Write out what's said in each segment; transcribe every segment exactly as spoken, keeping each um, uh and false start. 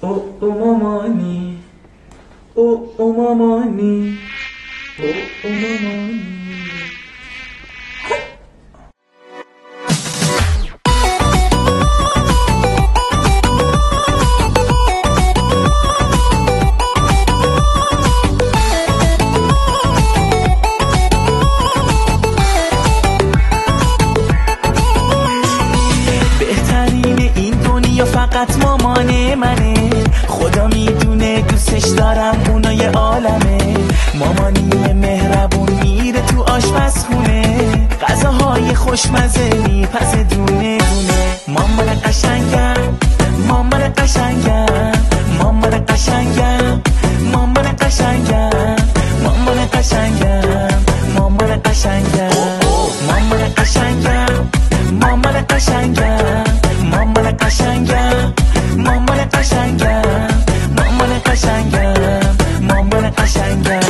او او مامانی او او مامانی او او مامانی. فقط مامان منه، خدا میدونه دوستش دارم، اونای عالمه. مامانی مهربون میره تو آشپزخونه، غذاهای خوشمزه میپزه دونه دونه. مامان قشنگم، مامان قشنگم، مامان قشنگم، مامان قشنگم، مامان قشنگم، مامان قشنگم، مامان قشنگم، مامان قشنگم، مامان قشنگم، مامان قشنگم، مامان قشنگم، مامان قشنگم.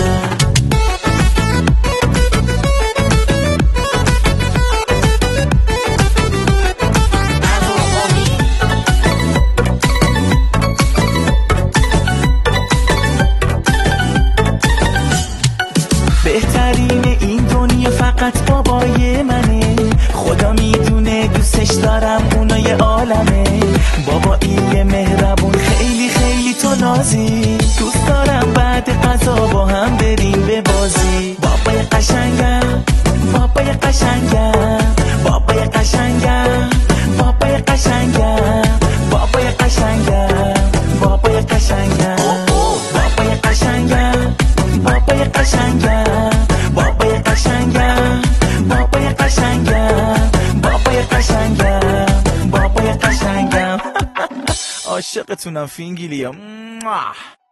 بهترین این دنیا فقط بابای منه، خدا میدونه دوستش دارم، اونای عالمه. بابایی مهربون خیلی خیلی تو نازی، دوست دارم بعد غذا با هم بریم به بازی. بابای قشنگم، بابای قشنگم، بابای قشنگم، بابای قشنگم، بابای قشنگم، بابای قشنگم، بابای قشنگم، بابای قشنگم، بابای قشنگم، بابای قشنگم، بابای قشنگم، بابای قشنگم. عاشقتونم فینگیلیا.